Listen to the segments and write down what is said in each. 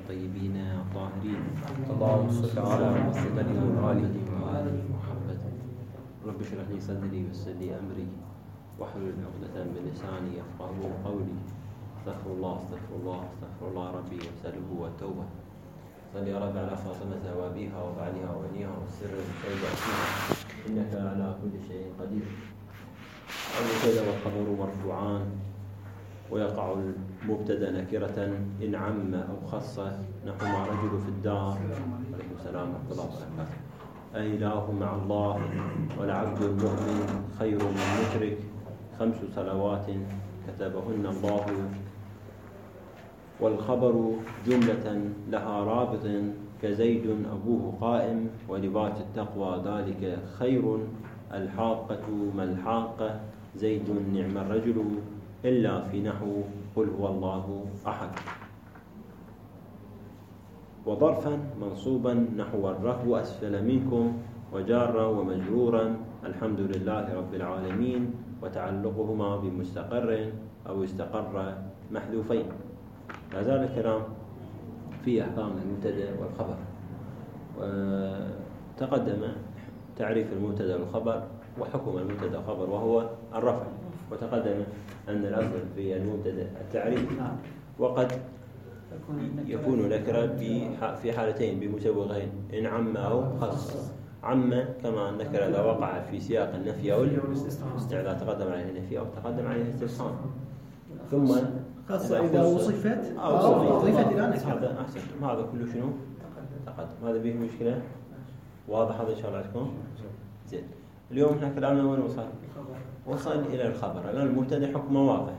الطيبين الطاهرين. اللهم صل على محمد وآله محمد. رب اشرح لي صدري ويسر لي أمري واحلل عقدة من لساني يفقهوا قولي. استغفر الله استغفر الله استغفر الله ربي واسأله والتوبة. صل يا رب على فاطمة وأبيها وبعلها وبنيها والسر والشيء فيها إنك على كل شيء قدير. المبتدأ والخبر مرفوعان، ويقع المبتدأ نكرة إن عم أو خص، نحو مع رجل في الدار. عليكم السلام ورحمة الله وبركاته. أإله مع الله والعبد المؤمن خير من مشرك، 5 صلوات كتبهن الله. والخبر جملة لها رابط، كزيد أبوه قائم، ولباس التقوى ذلك خير. الحاقة ما الحاقة، زيد نعم الرجل، إلا في نحو قل هو الله أحد. وظرفا منصوبا نحو الرهو أسفل منكم، وجارا ومجرورا الحمد لله رب العالمين، وتعلقهما بمستقر أو استقر محذوفين. لا زال الكلام في أحكام المبتدأ والخبر. وتقدم تعريف المبتدأ والخبر وحكم المبتدأ والخبر وهو الرفع، وتقدم أن الأصل في المبتدأ التعريف، وقد يكون نكرة في حالتين بمسوغين، إن عم أو خص. عم كما النكرة إذا وقع في سياق النفي أو الاستعلاء تقدم عليه النفي أو تقدم عليه الاستفهام، ثم خاصة إذا وصفت أو أضيفت إلى نكرة. هذا أحسن، هذا كله شنو؟ تقدم. هذا به مشكلة؟ واضح هذا إن شاء الله عندكم؟ زين. اليوم احنا كلامنا وين وصل؟ وصل إلى الخبر. الآن المبتدأ حكمه واضح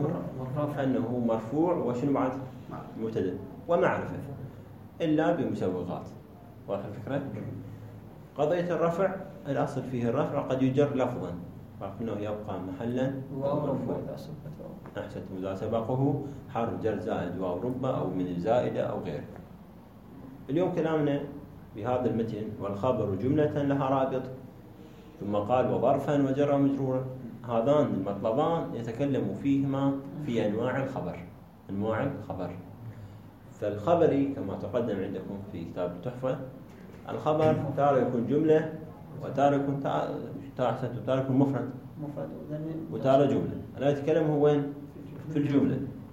أنه مرفوع، وشنو بعد؟ مبتدأ ومعرفة إلا بمسوغات. واضح الفكرة؟ قضية الرفع الأصل فيه الرفع، قد يجر لفظا فإنه يبقى محلا مرفوع. أحسنت. إذا سبقه حرف جر زائد واو ربة أو من الزائدة أو غيره. اليوم كلامنا بهذا المتن والخبر جملة لها رابط، ثم قال وظرفا وجر مجرورا. هذان المطلبان يتكلم فيهما في أنواع الخبر. أنواع الخبر. فالخبري كما تقدم عندكم في كتاب التحفة، الخبر تارة يكون جملة، وتارة يكون مفرد، وتارة جملة. أنا أتكلم هو وين؟ في الجملة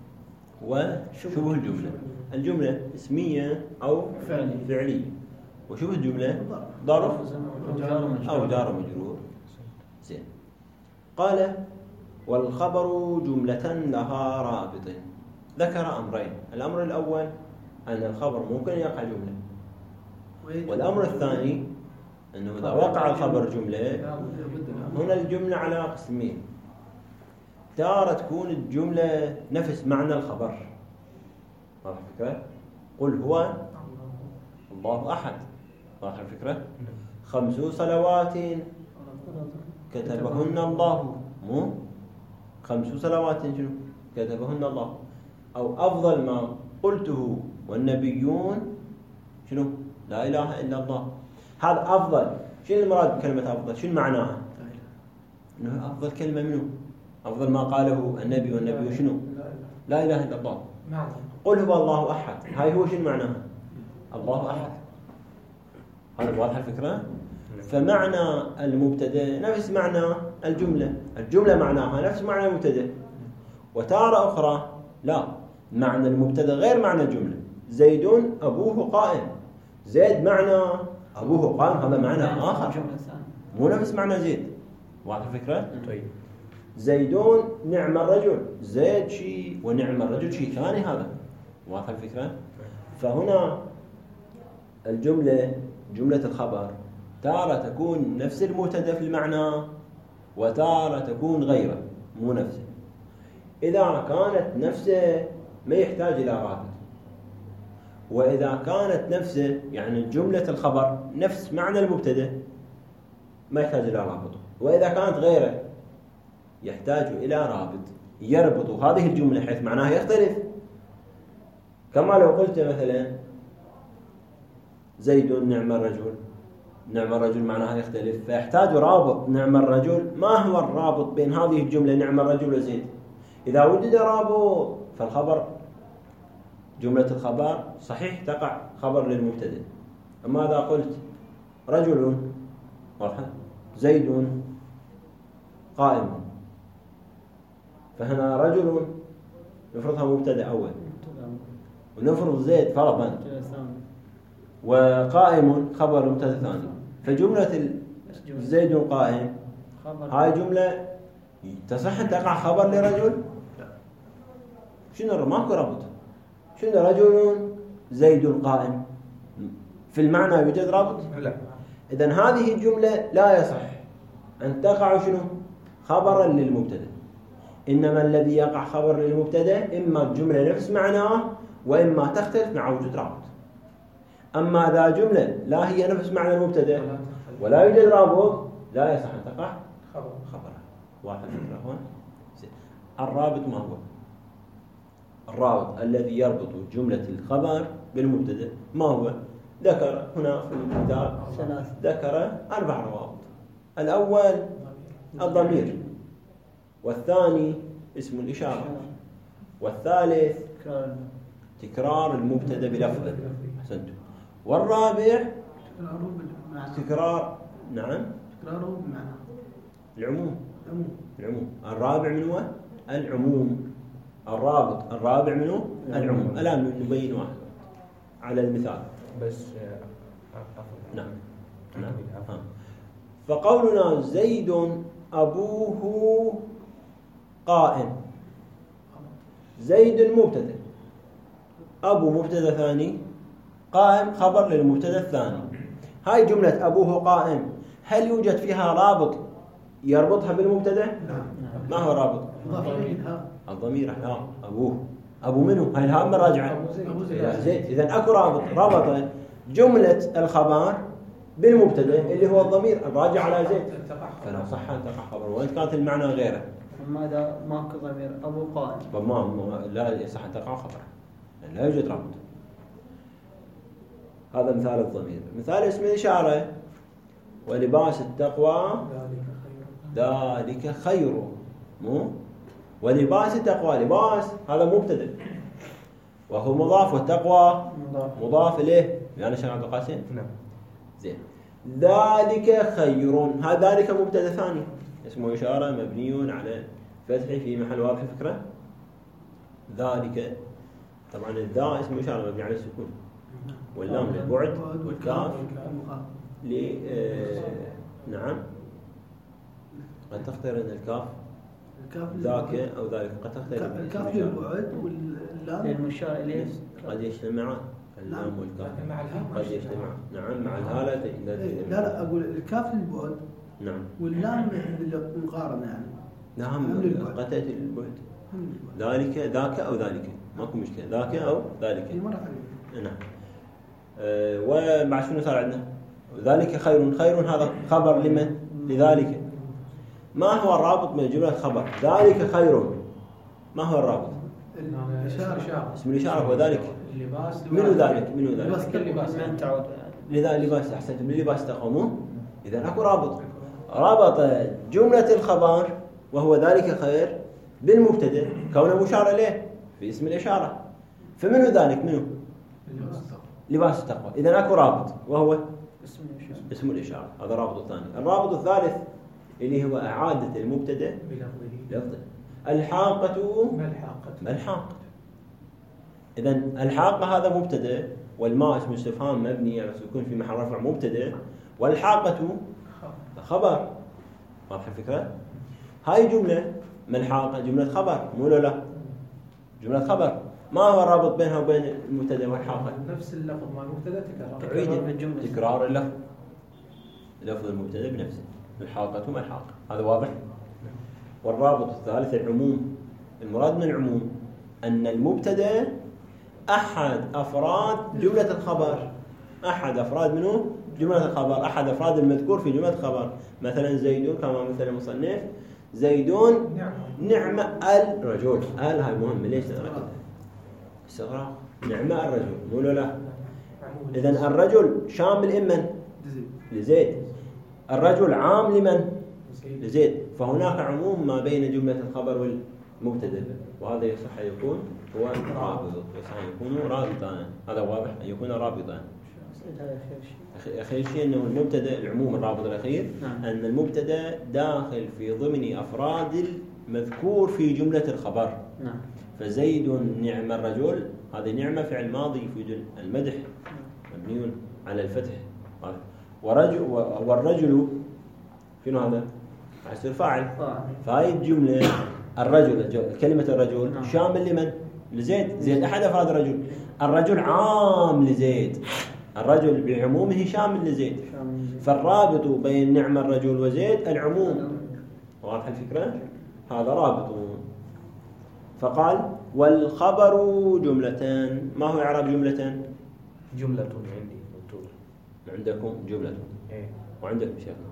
وشبه الجملة. الجملة اسمية أو فعلية، وشبه الجملة ظرف أو جار مجرور. زين. قال والخبر جملة لها رابط. ذكر أمرين. الأمر الأول أن الخبر ممكن يقع جملة، والأمر الثاني أنه إذا وقع الخبر جملة، هنا الجملة على قسمين. تارة تكون الجملة نفس معنى الخبر. واضح الفكرة؟ قل هو الله أحد. واضح الفكرة؟ 5 صلوات كتبهن الله. مو 5 صلوات شنو؟ كتبهن الله. أو أفضل ما قلته والنبيون شنو؟ لا إله إلا الله. هذا أفضل. شنو المراد بكلمة أفضل؟ شنو معناها؟ إنه أفضل كلمة منه، أفضل ما قاله النبي والنبي شنو؟ لا إله إلا الله. قل هو الله أحد. هاي هو شنو معناها؟ الله أحد. هذا واضح الفكرة؟ فمعنى المبتدأ نفس معنى الجملة. الجملة معناها نفس معنى المبتدأ. وتارة أخرى لا، معنى المبتدأ غير معنى الجملة. زيد أبوه قائم. زيد معنى أبوه قائم، هذا معنى آخر، مو نفس معنى زيد. واضح الفكرة؟ طيب. زيدون نعم الرجل. زيد شيء ونعم الرجل شيء ثاني. هذا واضح الفكرة؟ فهنا الجملة جملة الخبر تارة تكون نفس المبتدأ في المعنى، وتارة تكون غيره مو نفسه. إذا كانت نفسه ما يحتاج إلى رابط، وإذا كانت نفسه يعني جملة الخبر نفس معنى المبتدأ ما يحتاج إلى رابط، وإذا كانت غيره يحتاج إلى رابط يربط هذه الجملة حيث معناها يختلف. كما لو قلت مثلا زيد نعم الرجل، نعم الرجل معناها يختلف، فيحتاج رابط نعم الرجل. ما هو الرابط بين هذه الجملة نعم الرجل وزيد؟ إذا وجد رابط فالخبر جملة الخبر صحيح تقع خبر للمبتدأ، أما إذا قلت رجل واضحة زيد قائم، فهنا رجل نفرضها مبتدأ أول، ونفرض زيد فرضا، وقائم خبر مبتدأ ثاني. فجملة زيد قائم هاي جملة تصح أن تقع خبر لرجل؟ شنو ماكو ربط؟ شنو رجل زيد قائم؟ في المعنى يوجد ربط؟ لا. إذن هذه الجملة لا يصح أن تقع شنو؟ خبرا للمبتدأ، إنما الذي يقع خبر للمبتدأ إما الجملة نفس معناه وإما تختلف مع وجود رابط. أما إذا جملة لا هي نفس معنى المبتدأ ولا يوجد رابط لا يصح أن تقع خبرها. واحد فكرة هون. الرابط ما هو؟ الرابط الذي يربط جملة الخبر بالمبتدأ ما هو؟ ذكر هنا في الكتاب ذكر 4 روابط. الأول الضمير، والثاني اسم الإشارة، والثالث تكرار المبتدأ بلفظه، أحسنتم، والرابع تكرار تكراره بمعنى العموم. الرابع منه العموم. الرابع منه العموم. الآن نبين واحد على المثال بس نعم. فقولنا زيد أبوه قائم، زيد مبتدأ، أبو مبتدأ ثاني، قائم خبر للمبتدأ الثاني. هاي جملة أبوه قائم هل يوجد فيها رابط يربطها بالمبتدأ؟ ما هو رابط؟ الضمير. أبوه. أبو منه؟ هاي الهاء راجعة زيد. إذن أكو رابط ربط جملة الخبر بالمبتدأ اللي هو الضمير الراجع على زيد، فلا صح أن تقع خبر وإن كانت المعنى غيره. أما إذا ماكو ضمير أبو قائم لا يصح أن تقع خبر، لا يوجد رابط. هذا مثال الضمير. مثال اسم الإشارة، ولباس التقوى ذلك خير. مو ولباس التقوى، لباس هذا مبتدأ وهو مضاف، والتقوى مضاف إليه يعني شيخ عبد القاسم. نعم. زين. ذلك خير، هذا ذلك مبتدأ ثاني اسمه إشارة مبني على فتح في محل واضح الفكرة. ذلك طبعا الذا اسمه إشارة مبني على السكون، واللام للبعد، والكاف نعم. قد تختار أن الكاف ذاك أو ذلك، قد تختار الكاف للبعد واللام للمشار إليه، قد يجتمعان اللام والكاف قد يجتمعان. نعم مع الهالة. لا أقول الكاف للبعد نعم، واللام للمقارنة يعني. نعم قد تأتي للبعد. ذلك ذاك أو ذلك ماكو مشكلة، ذاك أو ذلك. نعم. وبعد شنو صار عندنا؟ ذلك خير. خير هذا خبر لمن؟ لذلك. ما هو الرابط من جملة خبر ذلك خير؟ ما هو الرابط؟ اسم الإشارة هو ذلك. منو ذلك؟ من تعود لذا لباس. أحسنتم، للباس تقومون. إذا أكو رابط، رابط جملة الخبر وهو ذلك خير بالمبتدأ كونه مشار إليه في اسم الإشارة. فمنو ذلك؟ منو؟ لباس التقوى. إذا أكو رابط وهو اسم الإشارة. هذا الرابط الثاني. الرابط الثالث اللي هو إعادة المبتدأ لفظه. الحاقة. ما الحاقة؟ إذن الحاقة هذا مبتدأ، والماء اسم استفهام مبني على السكون في محل رفع مبتدأ، والحاقة خبر. واضح الفكرة؟ هاي جملة ملحاقة جملة خبر مو لا؟ جملة خبر. ما هو الرابط بينها وبين المبتدأ والحاقة؟ نفس اللفظ مع المبتدأ تكرار اللفظ، لفظ المبتدأ بنفسه. الحاقة ملحاقة. هذا واضح؟ والرابط الثالث العموم. المراد من العموم أن المبتدأ أحد أفراد جملة الخبر، أحد أفراد منه جملة الخبر، أحد أفراد المذكور في جملة الخبر. مثلا زيدون كما مثل المصنف زيدون نعم الرجل. هاي مهم. ليش استغراق؟ نعم الرجل مو لا؟ إذن الرجل شامل إمن؟ لزيد. الرجل عام لمن؟ لزيد. فهناك عموم ما بين جملة الخبر مبتدأ، وهذا يصح أن يكون هو رابط، يصح أن يكون رابطان. هذا واضح أن يكون رابطان. أخير شيء أنه المبتدأ العموم الرابط الأخير أن المبتدأ داخل في ضمن أفراد المذكور في جملة الخبر. فزيد نعم الرجل، هذه نعمة فعل ماضي يفيد المدح مبني على الفتح. والرجل شنو هذا؟ يصير فاعل. فهاي الجملة الرجل، كلمة الرجل شامل لمن؟ لزيد. زيد أحد أفراد الرجل. الرجل عام لزيد، الرجل بعمومه شامل لزيد. فالرابط بين نعم الرجل وزيد العموم. واضح الفكرة؟ هذا رابط. فقال والخبر جملة. ما هو إعراب جملة؟ جملة عندي مكتوبة. عندكم جملة وعندكم شيخنا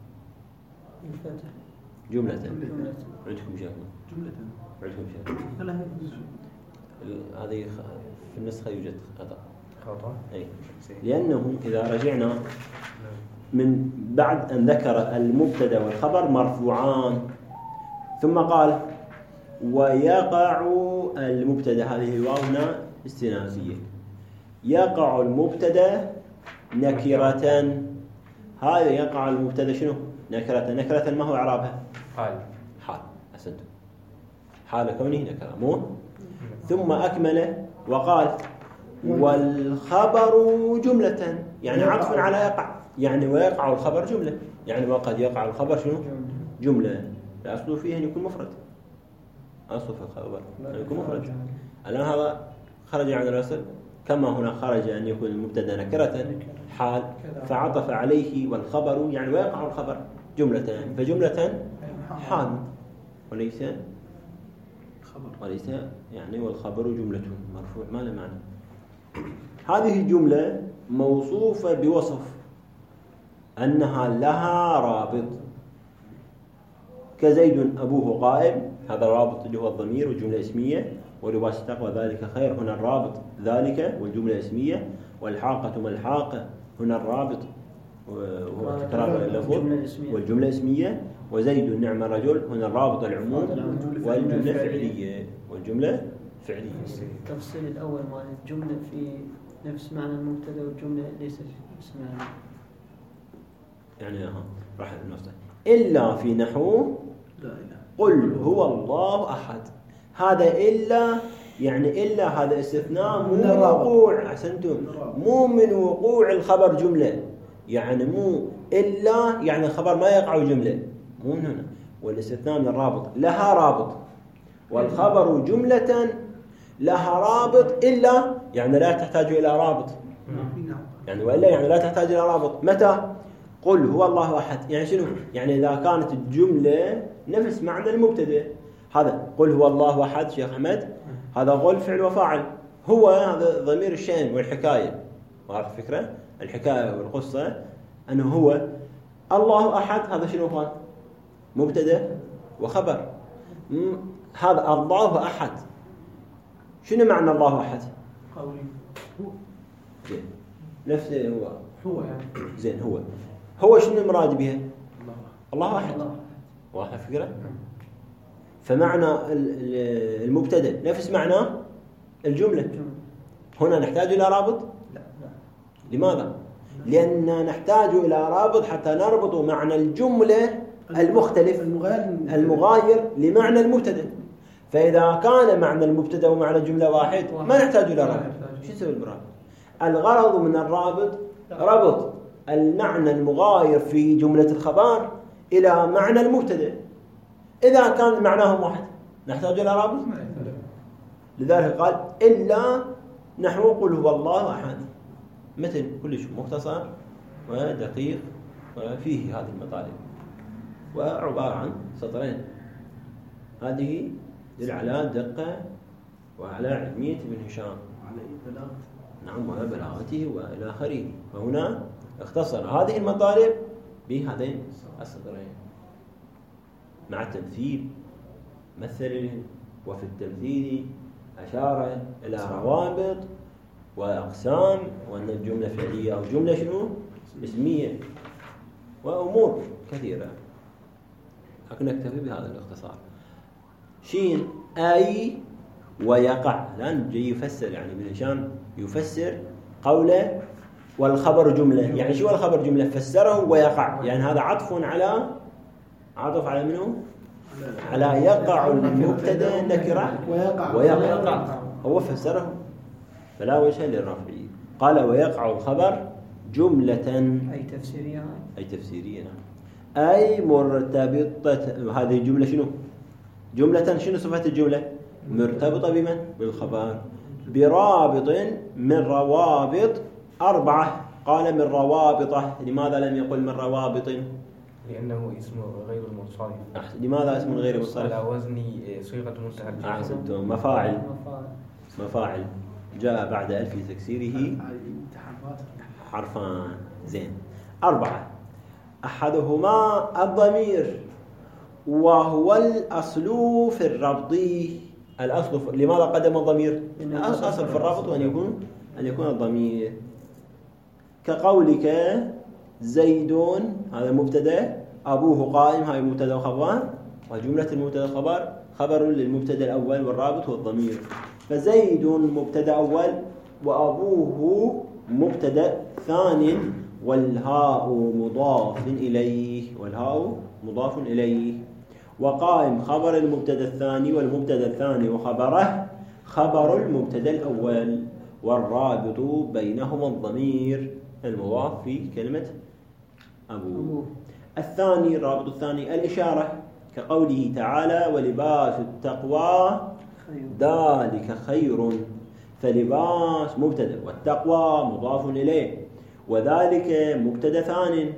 جملة. عندكم شيخنا عندكم شيخنا هذه في النسخة يوجد خطأ. أي. لأنه إذا رجعنا من بعد أن ذكر المبتدأ والخبر مرفوعان ثم قال ويقع المبتدأ، هذه الواو هنا استئنافية، يقع المبتدأ نكرة. هذا يقع المبتدأ شنو؟ نكرة. نكرة ما هو إعرابها؟ حال. أحسنتم، حال كونه نكرة مو. ثم أكمل وقال والخبر جملة، يعني عطف على يقع، يعني ويقع الخبر جملة، يعني وقد يقع الخبر شنو؟ جملة. الأصل فيه أن يكون مفرد، أصل في الخبر أن يكون مفرد. الآن هذا خرج عن الأصل، كما هنا خرج أن يكون المبتدأ نكرة حال، فعطف عليه والخبر يعني ويقع الخبر جملة، فجملة حال وليس يعني والخبر جملة مرفوع ما له معنى. هذه الجملة موصوفة بوصف أنها لها رابط، كزيد أبوه قائم، هذا الرابط اللي هو الضمير والجملة اسمية، ولباس التقوى ذلك خير هنا الرابط ذلك والجملة اسمية، والحاقة ما الحاقة هنا الرابط وهو تكرار اللفظ والجملة اسمية، وزيد نعم الرجل هنا الرابط العموم والجملة فعلية فعلية. التفصيل الأول مال الجملة في نفس معنى المبتدأ والجملة ليس اسم يعني راح نفسه إلا في نحو قل هو الله أحد. هذا إلا يعني إلا هذا استثناء مو من وقوع، أحسنتم، مو من وقوع الخبر جملة، يعني مو إلا يعني الخبر ما يقع جملة، مو من هنا. والاستثناء من الرابط، لها رابط، والخبر جملة لها رابط إلا يعني لا تحتاج إلى رابط، يعني وإلا يعني لا تحتاج إلى رابط. متى؟ قل هو الله أحد، يعني شنو؟ يعني إذا كانت الجملة نفس معنى المبتدأ. هذا قل هو الله أحد شيخ أحمد، هذا قل فعل وفاعل، هو هذا ضمير الشأن والحكاية. وهذه الفكرة الحكاية والقصة أنه هو الله أحد، هذا شنو هو؟ مبتدأ وخبر. هذا الله أحد، شنو معنى الله أحد؟ قولي زين نفسه هو يعني زين هو شنو مراد بها؟ الله أحد. واضح الفكرة؟ فمعنى المبتدأ نفس معنى الجملة. هنا نحتاج إلى رابط؟ لا. لماذا؟ لأننا نحتاج إلى رابط حتى نربط معنى الجملة المختلف المغاير لمعنى المبتدأ. فإذا كان معنى المبتدأ ومعنى الجملة واحد ما نحتاج إلى رابط. شو يسوي الرابط؟ الغرض من الرابط ربط المعنى المغاير في جملة الخبر إلى معنى المبتدأ. إذا كان معناهم واحد نحتاج إلى رابط. لذلك قال إلا نحو قل هو الله أحد، مثل كلش مختصر ودقيق وفيه هذه المطالب وعبارة عن سطرين. هذه دل على دقة وعلى علمية ابن هشام، نعم، وعلى بلاغته وإلى آخره. وهنا اختصر هذه المطالب بهذين السطرين مع التمثيل، مثل وفي التمثيل أشار إلى روابط وأقسام، وأن الجملة فعلية أو جملة شنو اسمية وأمور كثيرة. لكن نكتفي بهذا الاختصار. شين أي ويقع، الآن جاي يفسر يعني ابن هشام يفسر قوله والخبر جملة. يعني شو الخبر جملة؟ فسره ويقع، يعني هذا عطف على منه؟ على يقع المبتدا نكرة ويقع هو فسره فلا وجه للرفع. قال ويقع الخبر جملة أي تفسيرية أي مرتبطة. هذه الجملة شنو؟ جملة شنو صفة الجملة؟ مرتبطة بمن؟ بالخبر، برابط من روابط 4. قال من روابطه، لماذا لم يقل من روابط؟ لأنه اسم غير المنصرف. لماذا اسم غير منصرف؟ على وزن صيغة منتهى الجمع. أحسنتم. مفاعل جاء بعد ألف تكسيره حرفان. زين. 4. أحدهما الضمير وهو الأصل في الربط. الأصل لماذا قدم الضمير؟ الأصل في الربط أن يكون الضمير، كقولك زيد هذا المبتدا، أبوه قائم هاي مبتدا وخبر، وجملة المبتدا خبر للمبتدا الأول والرابط هو الضمير. فزيد مبتدا أول وأبوه مبتدا ثاني والهاء مضاف إليه وقائم خبر المبتدا الثاني والمبتدا الثاني وخبره خبر المبتدا الأول والرابط بينهما الضمير المضاف في كلمة أبوه. الثاني الرابط الثاني الإشارة، كقوله تعالى ولباس التقوى ذلك خير، فلباس مبتدا والتقوى مضاف إليه وذلك مبتدا ثاني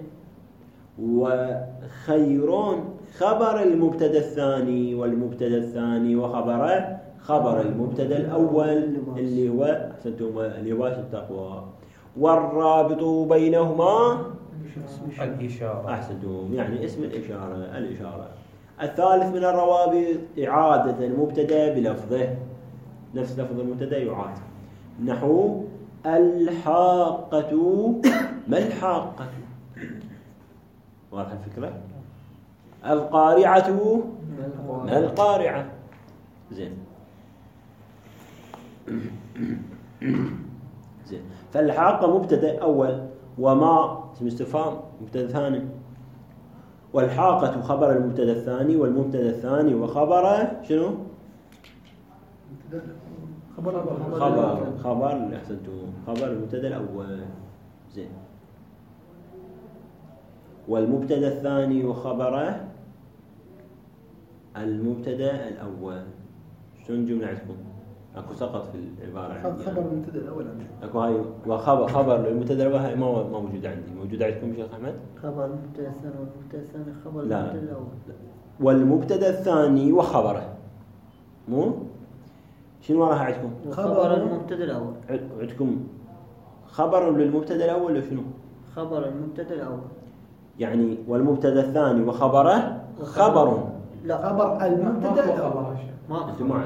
وخير خبر المبتدا الثاني والمبتدا الثاني وخبره خبر المبتدا الأول اللي هو لباس التقوى، والرابط بينهما الإشارة. أحسنتم، يعني اسم الإشارة. الثالث من الروابط إعادة المبتدا بلفظه، نفس لفظ المبتدا يعاد، نحو الحاقة. ما الحاقة؟ واضح الفكرة؟ القارعة. ما القارعة؟ زين. فالحاقة مبتدا أول وما اسم استفهام مبتدا ثاني، والحاقة خبر المبتدا الثاني والمبتدا الثاني وخبره شنو؟ خبر أحسنتم، خبر المبتدا الأول. زين. والمبتدا الثاني وخبره المبتدا الأول. شلون جملة عندكم؟ اكو سقط في العبارة. خبر المبتدا الأول عندي. اكو هاي وخبر المبتدا الأول هاي ما موجودة عندي. موجودة عندكم شيخ أحمد؟ خبر المبتدا الثاني والمبتدا الثاني خبر لا. المبتدا الأول. والمبتدا الثاني وخبره مو؟ شنو وراها عندكم؟ خبر المبتدا الأول. عندكم خبر للمبتدا الأول ولا شنو؟ خبر المبتدا الأول. يعني والمبتدا الثاني وخبره خبر. لا خبر المبتدا الأول. انتم معنا؟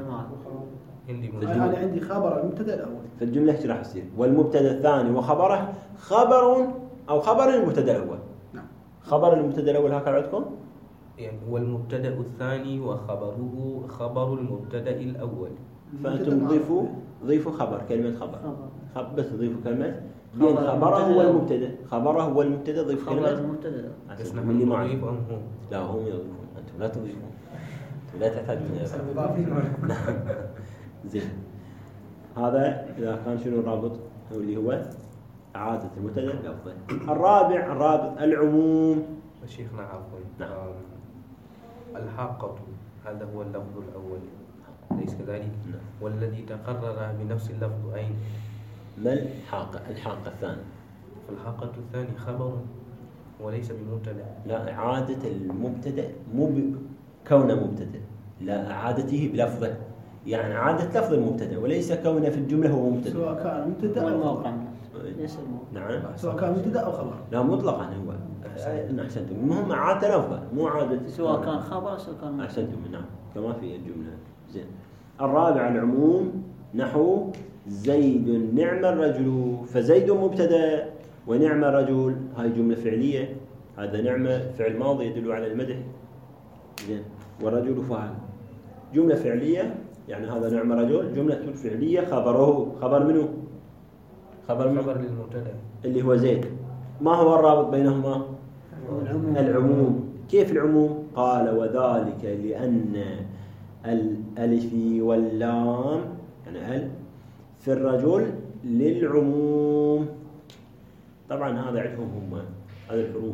أنا عندي خبر المبتدا الأول. في الجملة ايش راح يصير؟ والمبتدا الثاني وخبره خبر أو خبر المبتدا الأول. نعم. خبر المبتدا الأول هكذا عندكم؟ يعني والمبتدا الثاني وخبره خبر المبتدا الأول. فأنتم ضيفوا خبر، كلمة خبر. بس ضيفوا كلمة بين خبره هو المبتدا، خبره هو المبتدا، ضيف كلمة المبتدا. اللي معي. لا هم يضيفون، أنتم لا تضيفون، أنتم لا تحتاجون. زين. هذا إذا كان شنو الرابط اللي هو إعادة المبتدا لفظه. الرابط العموم. شيخنا عفوا. نعم. الحاقة هذا هو اللفظ الأول ليس كذلك؟ نعم. والذي تقرر بنفس اللفظ أين؟ ما الحاقة الثاني؟ فالحاقة الثاني خبر وليس بمبتدا. لا، إعادة المبتدا مو كونه مبتدا، لا إعادته بلفظه، يعني إعادة لفظ المبتدا وليس كونه في الجملة هو مبتدا. سواء كان مبتدا أو خبر. ليس الموقع. نعم. سواء كان مبتدا أو خبر. لا مطلقا هو. أحسنتم. المهم إعادة لفظه مو إعادة. سواء كان خبر سواء كان مبتدا. أحسنتم. نعم. كما في الجملة. زين. الرابع العموم، نحو زيد نعم الرجل. فزيد مبتدا ونعم الرجل هاي جملة فعلية، هذا نعمة فعل ماضي يدل على المدح. زين. والرجل فاعل. جملة فعلية يعني هذا نعم رجل، جملة فعلية خبره خبر منه؟ خبر للمبتدأ اللي هو زيد. ما هو الرابط بينهما؟ العموم. كيف العموم؟ قال وذلك لأن الألف واللام يعني ال في الرجل للعموم. طبعا هذا عندهم هم هذه الحروف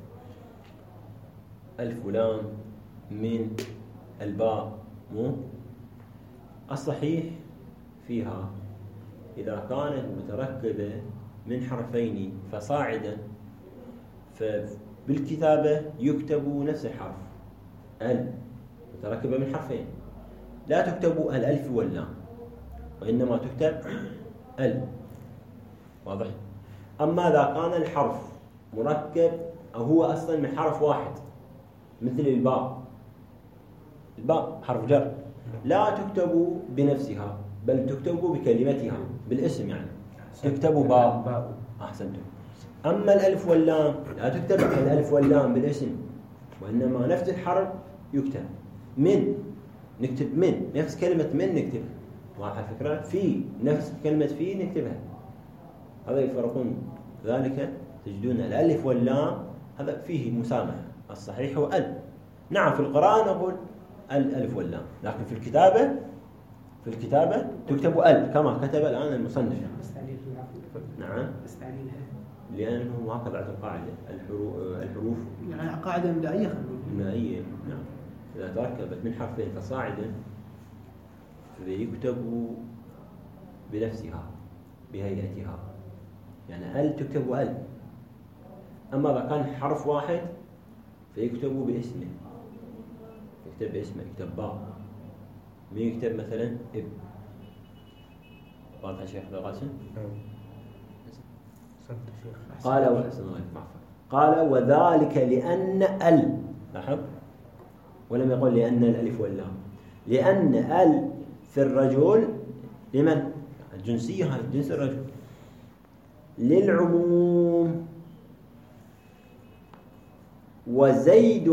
ألف ولام من الباء مو الصحيح فيها إذا كانت متركبة من حرفين فصاعدا فبالكتابة يكتب نفس الحرف ال متركبة من حرفين، لا تكتب الألف واللام وإنما تكتب ال. واضح؟ أما إذا كان الحرف مركب أو هو أصلا من حرف واحد مثل الباء، الباء حرف جر لا تكتب بنفسها بل تكتب بكلمتها بالاسم يعني تكتب باء. أحسنتم. أما الألف واللام لا تكتب الألف واللام بالاسم وإنما نفس الحرف يكتب من، نكتب من نفس كلمة من نكتبها. واضح الفكرة؟ في نفس كلمة في نكتبها. هذا يفرقون ذلك تجدون الألف واللام هذا فيه مسامحة. الصحيح هو ال. نعم في القراءة نقول الألف واللام، لكن في الكتابة تكتب ال كما كتب الآن المصنف. نعم لأنه هكذا على القاعدة الحروف يعني قاعدة مبدئية مبدئية. نعم إذا تركبت من حرفين فصاعدا فيكتب بنفسها بهيئتها يعني ال تكتب ال. أما إذا كان حرف واحد فيكتب باسمه، يكتب باسمه يكتب باء، مين يكتب مثلا اب. واضح يا شيخ قاسم؟ قال وذلك لأن ال، لاحظ ولم يقل لأن الألف واللام، لأن ال في الرجل لمن؟ الجنسية هاي جنس الرجل للعموم. وزيد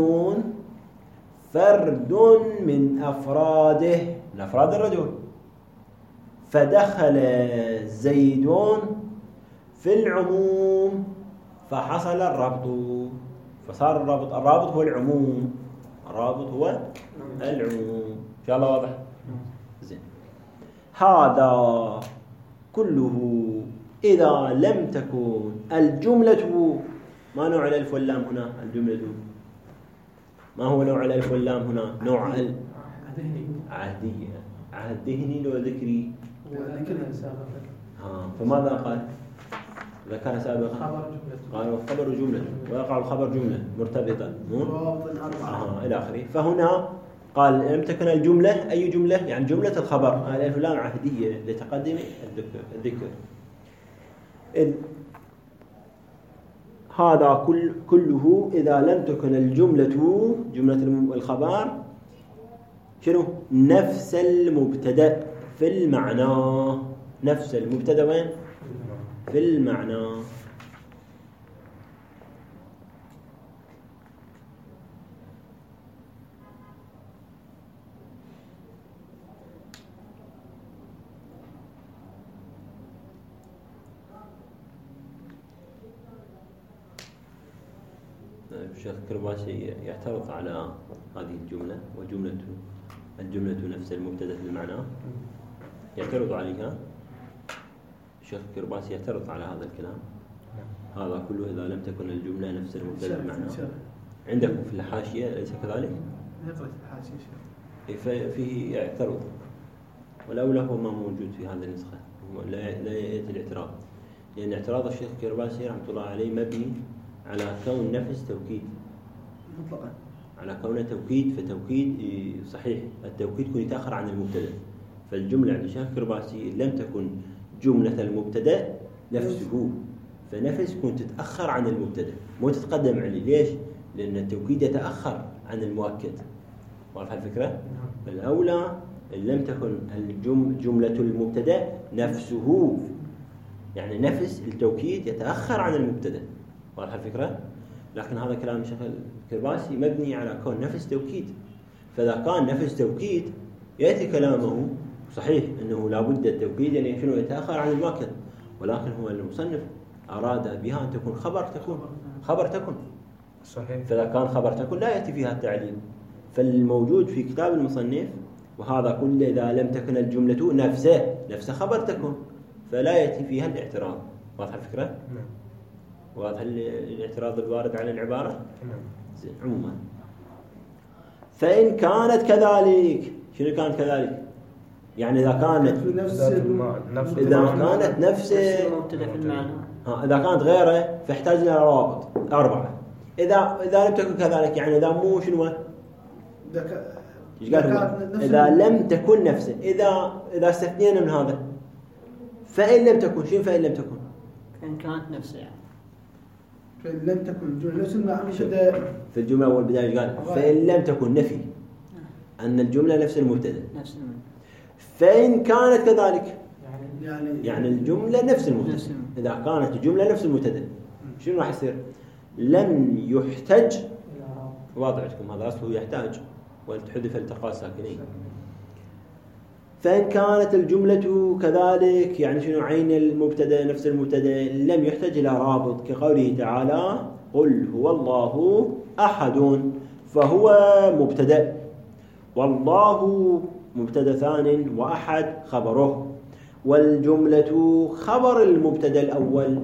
فرد من أفراده من أفراد الرجل فدخل زيد في العموم فحصل الربط فصار الرابط هو العموم. الرابط هو العموم. إن شاء الله واضح؟ زين. هذا كله إذا لم تكن الجملة، ما نوع الألف واللام هنا؟ الجملة ما هو نوع الألف واللام هنا؟ نوع عهدية. عهد ذهني لو ذكري فماذا قال؟ ذكر سابقا قال والخبر جملة ويقع الخبر جملة مرتبطة إلى آخره. فهنا قال لم تكن الجملة أي جملة؟ يعني جملة الخبر الألف واللام عهدية لتقدم الذكر. هذا كله إذا لم تكن الجملة جملة الخبر شنو؟ نفس المبتدأ في المعنى. نفس المبتدأ وين؟ في المعنى. الشيخ الكرباسي يعترض على هذه الجملة الجملة نفس المبتدأ في المعنى، يعترض عليها. الشيخ الكرباسي يعترض على هذا الكلام. هذا كله إذا لم تكن الجملة نفس المبتدأ في المعنى. عندكم في الحاشية أليس كذلك؟ فيه يعترض والأولى هو ما موجود في هذه النسخة، لا يأتي الاعتراض، لأن اعتراض الشيخ الكرباسي رحمة الله عليه مبني على كون نفس توكيد مطلقا، على كونه توكيد. فتوكيد صحيح التوكيد يكون يتأخر عن المبتدأ. فالجملة عند الشيخ الكرباسي لم تكن جملة المبتدأ نفسه، فنفس يكون تتأخر عن المبتدأ مو تتقدم عليه. ليش؟ لأن التوكيد يتأخر عن المؤكد. واضح الفكرة؟ فالأولى إن لم تكن جملة المبتدأ نفسه، يعني نفس التوكيد يتأخر عن المبتدأ. واضح الفكرة؟ لكن هذا كلام الشيخ الكرباسي مبني على كون نفس توكيد. فإذا كان نفس توكيد يأتي كلامه صحيح أنه لا بد التوكيد يعني شنو يتأخر عن الماكن، ولكن هو المصنف أراد بها أن تكون خبر تكن صحيح. فإذا كان خبر تكن لا يأتي فيها التعليل. فالموجود في كتاب المصنف وهذا كله إذا لم تكن الجملة نفس خبر تكن فلا يأتي فيها الاعتراض. واضح الفكرة؟ نعم. واضح الاعتراض الوارد على العبارة؟ نعم. زين. عموما فإن كانت كذلك، شنو كانت كذلك؟ يعني إذا كانت نفس المبتدأ في المعنى. إذا كانت غيره فاحتاج إلى روابط 4. إذا لم تكن كذلك يعني إذا مو شنو؟ إذا لم تكن نفسه، إذا استثنينا من هذا فإن لم تكن شنو؟ فإن لم تكن فإن كانت نفسه يعني فإن لم تكن الجملة نفس المعنى. في الجملة أول بداية قال فإن لم تكن نفي أن الجملة نفس المبتدأ. فإن كانت كذلك يعني الجملة نفس المبتدأ. إذا كانت الجملة نفس المبتدأ شنو راح يصير؟ لم يحتج. واضح لكم هذا أصله يحتاج ولتحذف التقاء الساكنين. فإن كانت الجملة كذلك يعني شنو؟ عين المبتدأ نفس المبتدأ لم يحتج إلى رابط كقوله تعالى قل هو الله أحد فهو مبتدأ والله مبتدأ ثان وأحد خبره، والجملة خبر المبتدأ الأول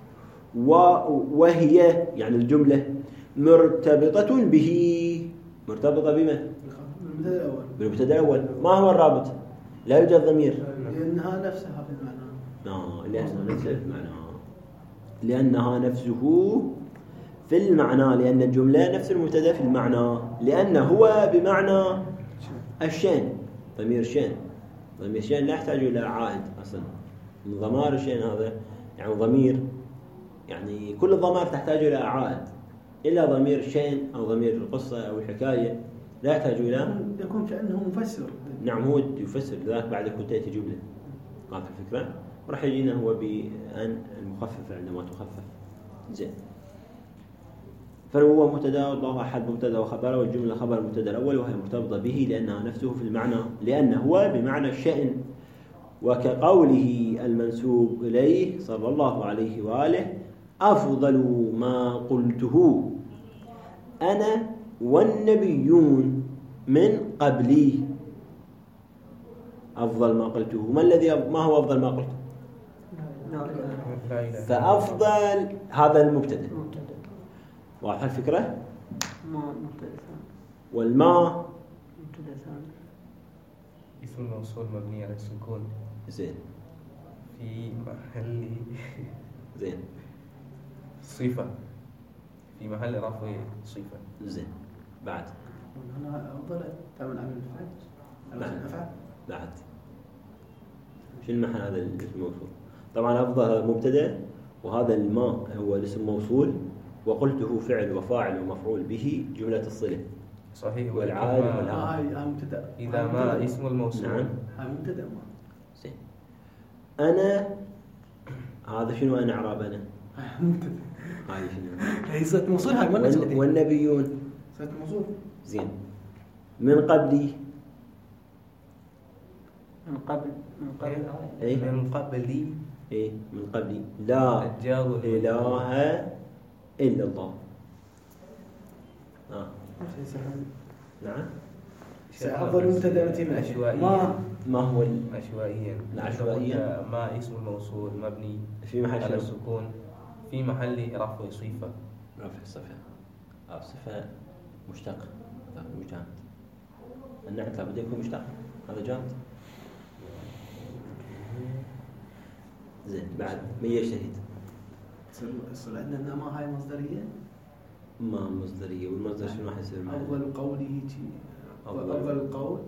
وهي يعني الجملة مرتبطة به. مرتبطة بما؟ بالمبتدأ الأول. ما هو الرابط؟ لا يوجد ضمير لأنها نفسها في المعنى. لأنها نفسه في المعنى لأن الجملة نفس المبتدأ في المعنى لأنه هو بمعنى الشين. ضمير شين لا يحتاج إلى عائد أصلا. من ضمائر الشين هذا يعني ضمير يعني كل الضمائر تحتاج إلى عائد إلا ضمير الشين أو ضمير القصة أو الحكاية لا يحتاج إلى يكون كأنه مفسر. نعم هو يفسر ذاك بعد كنت تأتي جملة. واضح الفكرة؟ وراح يجينا هو بأن المخفف عندما تخفف. زين. فهو مبتدا والله أحد مبتدا وخبره والجملة خبر المبتدا الأول وهي مرتبطة به لأنها نفسه في المعنى لأنه هو بمعنى الشأن. وكقوله المنسوب إليه صلى الله عليه وآله أفضل ما قلته أنا والنبيون من قبلي. أفضل ما قلته ما هو أفضل ما قلته؟ فأفضل هذا المبتدأ. واضح الفكرة؟ ما مبتدأ ثاني. والما مبتدأ ثاني. اسم الموصول مبني على السكون. زين. في محل زين. صفة في محل رفع صفة. زين. بعد. أنا أفضل تعمل عمل الفعل. بعد. شو المحل هذا الموصول؟ طبعا أفضل مبتدأ وهذا الماء هو الاسم موصول وقلته فعل وفاعل ومفعول به جملة الصلة. صحيح. والعائد والعائد. مبتدأ. إذا ما اسم الموصول. نعم. مبتدأ ما. زين. أنا هذا شنو أنا إعراب أنا؟ مبتدأ. هاي شنو؟ هي صفة موصول هاي ما نسبة. والنبيون. صفة موصول. زين. من قبلي. من قبل. إيه؟ من قبلي. إيه من قبلي. لا إله إلا الله. نعم. سأفضل مبتدأ من عشوائيا. ما هو عشوائيا. عشوائيا. ما اسم الموصول مبني في محل على السكون في محل رفع صفة. رفع صفة. صفة مشتق. مو جامد. النعت لابد يكون مشتق. هذا جامد. زين بعد من يجتهد. يصير عندنا ما هاي مصدرية. ما مصدرية والمصدر شنو راح يصير؟ أول قوله أفضل القول.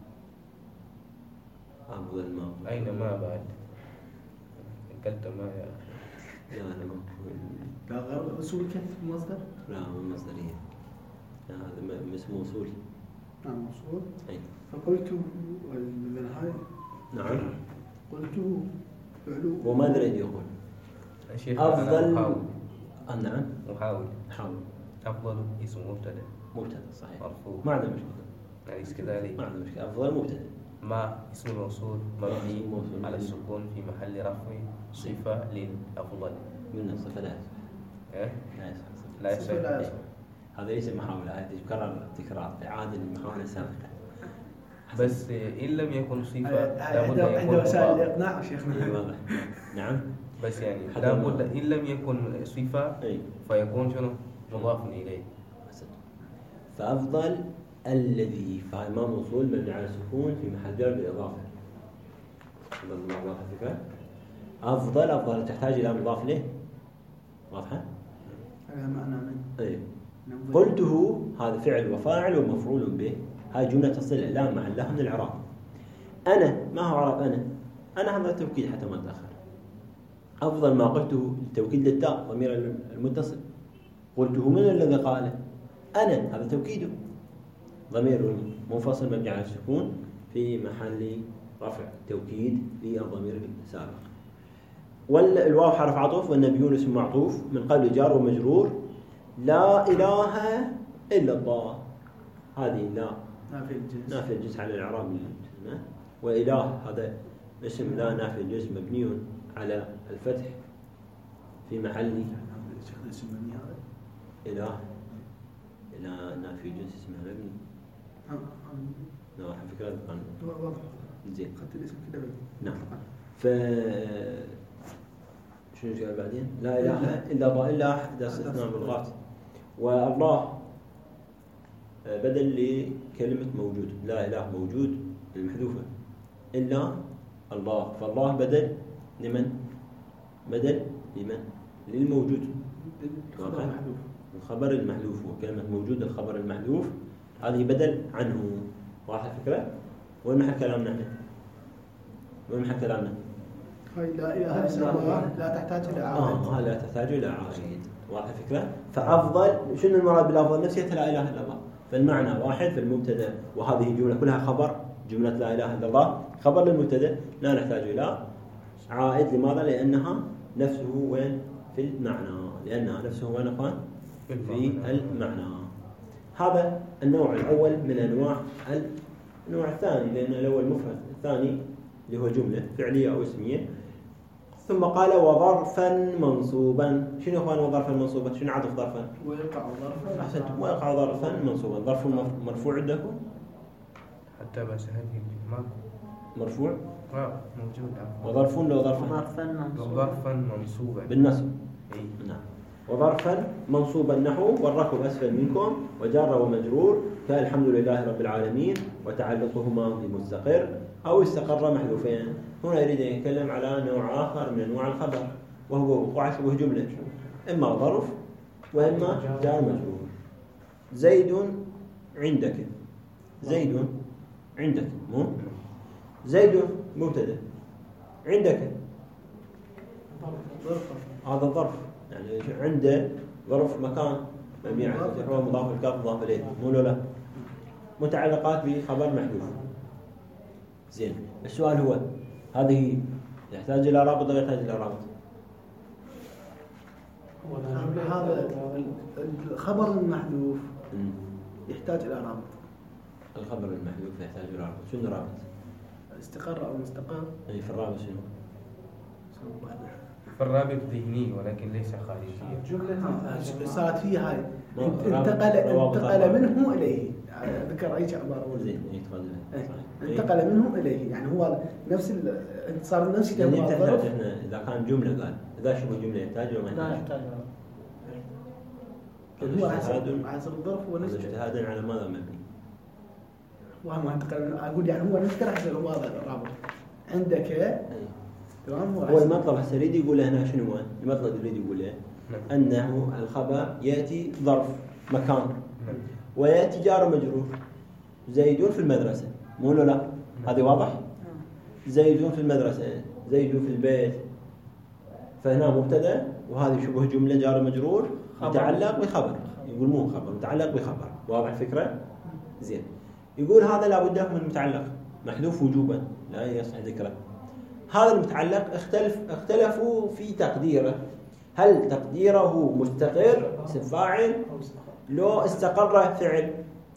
أفضل ما. أين ما بعد؟ قلت ما يا أخي. لا أنا ما. لا غير أصول كيف مصدر؟ لا مو مصدرية. لا هذا اسم موصول. نعم موصول. أي. فقلت من هاي. نعم. قلت فعلوا. وما أدري يقول. أفضل. نعم. محاول. أفضل اسم مبتدأ. مبتدأ صحيح. مرفوع. ما عندنا مشكلة. أليس كذلك؟ ما عنده مشكلة. أفضل مبتدأ ما اسم الموصول مبني اسم الموصول على مبني. السكون في محل رفع صفة للأفضل. من الصفة لا يصح. إيه؟ لا يصح. لا يصح. هذا ليس محاولة، هذه تكرر تكرار إعادة المحاولة السابقة. بس إن لم يكن صفة لابد عنده أن يكون وسائل مضاف. الإقناع شيخنا. أي واضح. نعم. بس يعني حتى لابد إن لم يكن صفة أي. فيكون شنو؟ مضاف إليه. فأفضل الذي فما موصول مبني على السكون في محل جر بالإضافة. أفضل تحتاج إلى مضاف له. واضحة؟ هذا معنى من أي. قلته هذا فعل وفاعل ومفعول به. هاي جملة الصلة لا محل لها من الإعراب. أنا ما هو إعراب أنا هذا توكيد حتى ما تأخر. أفضل ما قلته التوكيد للتاء ضمير المتصل. قلته من الذي قاله؟ أنا هذا توكيده ضمير منفصل مبني على السكون في محل رفع توكيد للضمير السابق. والواو حرف عطف والنبيون اسم معطوف من قبل جار ومجرور. لا إله إلا الله. هذه لا نافي الجنس على الإعراب. وإله هذا اسم لا نافي الجنس مبني على الفتح في محل إله. إله نافي الجنس اسمها مبني. لا على فكرة واضح. زين. خدت الاسم كده. نعم. شنو قال بعدين؟ لا إله إلا الله. إلا إذا استثناء ملغات. والله بدل لكلمة موجود. لا إله موجود المحذوفة. إلا الله. فالله بدل لمن؟ بدل لمن؟ للموجود. الخبر المحذوف. وكلمة موجود الخبر المحذوف هذه بدل عنه. واضح الفكرة؟ وين محل كلامنا احنا؟ وين محل كلامنا؟ هاي لا إله إلا الله لا تحتاج إلى عائد. لا تحتاج إلى عائد. واضح الفكرة؟ فأفضل شنو المراد بالأفضل؟ نفسية لا إله إلا الله. فالمعنى واحد في المبتدأ وهذه جملة كلها خبر. جملة لا إله إلا الله خبر للمبتدأ لا نحتاج إلى عائد. لماذا؟ لأنها نفسه وين؟ في المعنى. لأنها نفسه وين أخوان؟ في المعنى. هذا النوع الأول من أنواع. النوع الثاني لأن الأول مفرد. الثاني اللي هو جملة فعلية أو اسمية. ثم قال وظرفا منصوبا. شنو أخوان وظرفا منصوبا؟ شنو عطف ظرفا؟ ويقع ظرفا. أحسنتم. ويقع ظرفا منصوبا. ظرف مرفوع عندكم؟ حتى بس هذه ماكو مرفوع؟ موجود. وظرف لو ظرفا منصوبا بالنصب. أي. نعم. وظرفا منصوبا نحو والركب أسفل منكم وجر ومجرور كالحمد لله رب العالمين وتعلقهما بمستقر أو استقر محذوفين. هنا يريد أن يتكلم على نوع آخر من أنواع الخبر وهو وقوع شبه جملة. إما ظرف وإما جار مجرور. زيد عندك. زيد عندك. مو زيد مبتدأ عندك هذا ظرف يعني عنده ظرف مكان مبني على الفتح هو مضاف الكاف مضاف اليه. مو لا متعلقات بخبر محذوف. زين. السؤال هو هذه يحتاج الى رابط ولا يحتاج الى رابط؟ هذا الخبر المحذوف يحتاج إلى رابط. الخبر المحذوف يحتاج الى رابط. شنو الرابط؟ استقر أو مستقر. في الرابط شنو؟ فالرابط ذهني ولكن ليس خارجي. جملة صارت فيها هاي انتقل منه إليه. ذكر أي عبارة. زين. انتقل منه إليه يعني هو نفس صار نفس يعني تحتاج احنا إذا كان جملة قال إذا شبه جملة يحتاج ولا ما يحتاج؟ هو عاصر الظرف ونسبة اجتهادا على ماذا مبني؟ وهم انتقل أقول يعني هو نذكر حسب هذا الرابط عندك. تمام. هو المطلب هسه يريد يقول هنا شنو هو؟ المطلب يريد يقول أنه الخبر يأتي ظرف مكان ويأتي جار مجرور. زيد في المدرسة. مو لا هذه واضح؟ زيد في المدرسة زيد في البيت. فهنا مبتدأ وهذه شبه جملة جار مجرور متعلق بخبر. يقول مو خبر متعلق بخبر. واضح الفكرة؟ زين. يقول هذا لابد من متعلق محذوف وجوبا لا يصح ذكره. هذا المتعلق اختلفوا في تقديره. هل تقديره مستقر اسم فاعل لو استقر فعل؟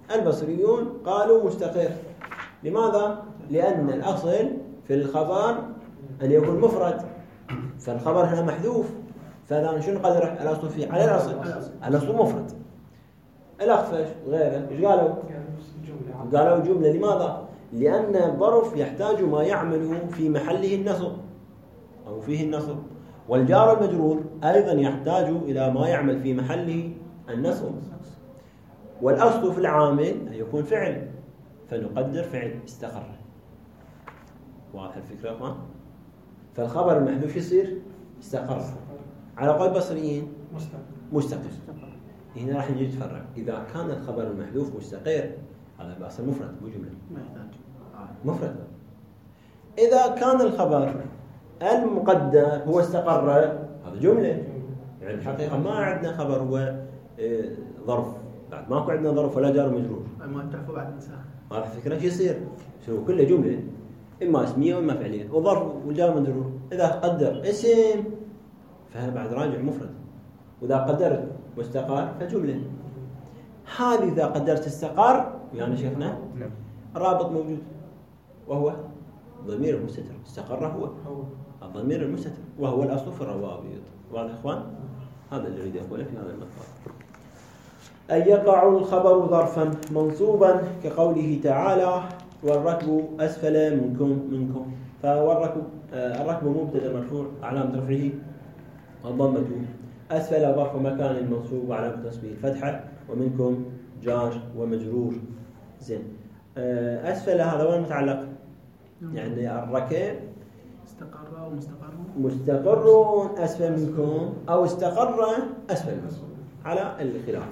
البصريون قالوا مستقر. لماذا؟ لأن الأصل في الخبر أن يكون مفرد، فالخبر هنا محذوف، فإذا شنو قدر الأصل فيه على الأصل مفرد. الأخفش وغيره إيش قالوا جملة. لماذا؟ لأن الظرف يحتاج ما يعمل في محله النصب أو فيه النصب، والجار المجرور أيضا يحتاج إلى ما يعمل في محله النصب، والأصل في العامل أن يكون فعل، فنقدر فعل استقر. واضح الفكرة يا أخوان؟ فالخبر المحذوف يصير استقر على قول البصريين مستقر. هنا راح نجي نتفرع. إذا كان الخبر المحذوف مستقر هذا بأصل مفرد مو جملة، مفرد. إذا كان الخبر المقدر هو استقر هذا جملة. يعني الحقيقة ما عندنا خبر هو ظرف، بعد ماكو عندنا ظرف ولا جار مجرور، ما تعرفوا بعد مساحة. هذا الفكرة شو يصير؟ شنو كله جملة، إما اسمية وإما فعلية، وظرف والجار مجرور. إذا قدر اسم فهذا بعد راجع مفرد، وإذا قدرت مستقر فجملة. هذه إذا قدرت استقر يعني شفنا رابط موجود وهو ضمير المستتر. استقر هو الضمير المستتر وهو الأصل في الروابط. واضح يا إخوان؟ هذا اللي أريد أقوله في هذا المقطع. أن يقع الخبر ظرفا منصوبا كقوله تعالى والركب أسفل منكم. الركب مبتدأ مرفوع علامة رفعه الضمة، أسفل ظرف مكان منصوب وعلامة نصبه الفتحة، ومنكم جار ومجرور. زين. أسفل هذا وين متعلق؟ يعني الركب استقر ومستقر مستقر أسفل منكم أو استقر أسفل منكم على الخلاف.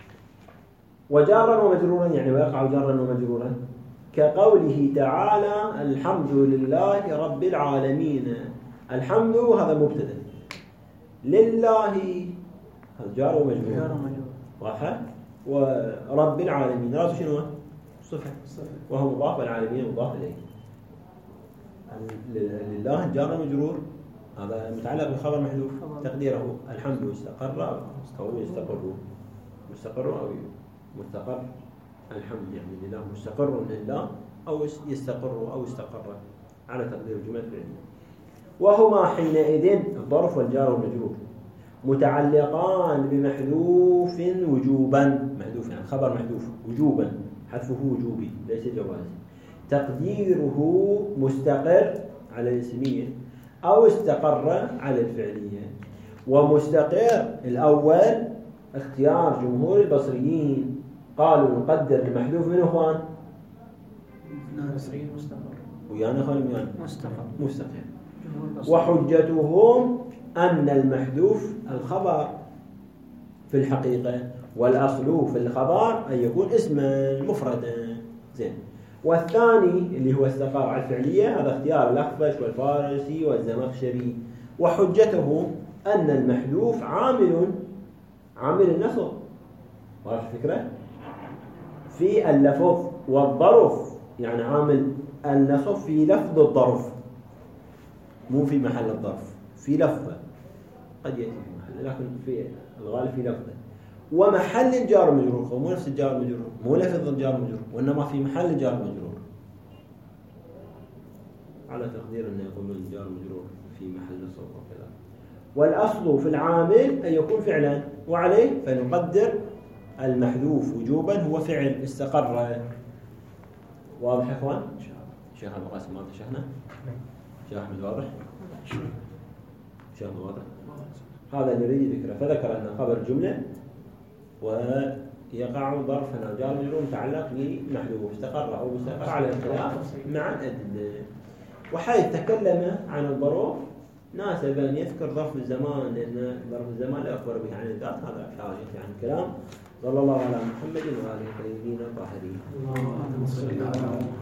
وجارا ومجرورا يعني ويقع جارا ومجرورا كقوله تعالى الحمد لله رب العالمين. الحمد هذا مبتدأ، لله هذا جار ومجرور واحد، ورب العالمين راسه شنو؟ صفة، وهو مضاف، والعالمين مضاف إليه. لله جار ومجرور هذا متعلق بالخبر محذوف، تقديره الحمد استقر أو مستقر أو مستقر. الحمد يعني لله مستقر لله أو يستقر أو استقر على تقدير الجملة الفعلية. وهما حينئذ الظرف والجار والمجرور متعلقان بمحذوف وجوبا. محذوف يعني خبر محذوف وجوبا، حذفه وجوبي ليس جوازي. تقديره مستقر على الاسمية أو استقر على الفعلية. ومستقر الأول اختيار جمهور البصريين، قالوا نقدر المحذوف من اخوان البصريين مستقر ويانا اخوان مستقر. وحجتهم أن المحذوف الخبر في الحقيقة، والأصل في الخبر أن يكون اسما مفردا. زين. والثاني اللي هو استقر على الفعلية هذا اختيار الأخفش والفارسي والزمخشري. وحجتهم أن المحذوف عامل النصب. واضح الفكرة؟ في اللفظ والظرف، يعني عامل النصب في لفظ الظرف مو في محل الظرف، في لفظه قد يأتي في محل لكن في الغالب في لفظه. ومحل الجار المجرور مو نفس الجار المجرور، مو لفظ الجار المجرور، وإنما في محل الجار المجرور على تقدير أن يقولون الجار المجرور في محل نصب وكذا. والأصل في العامل أن يكون فعلا، وعليه فنقدر المحذوف وجوبا هو فعل استقر. واضح يا اخوان؟ شيخ ابو قاسم واضح شيخنا؟ شيخ احمد واضح؟ شيخ واضح؟ هذا اللي يريد ذكره. فذكر ان خبر جمله ويقع ظرف جار مجرور متعلق بمحذوف استقر او مستقر على الخلاف مع الادله. وحيث تكلم عن الظروف ناسب ان يذكر ظرف الزمان، لان ظرف الزمان لا يخبر به عن الذات، هذا حاجه عن الكلام. صلى الله على محمد وآله الطيبين الطاهرين. اللهم صل على محمد.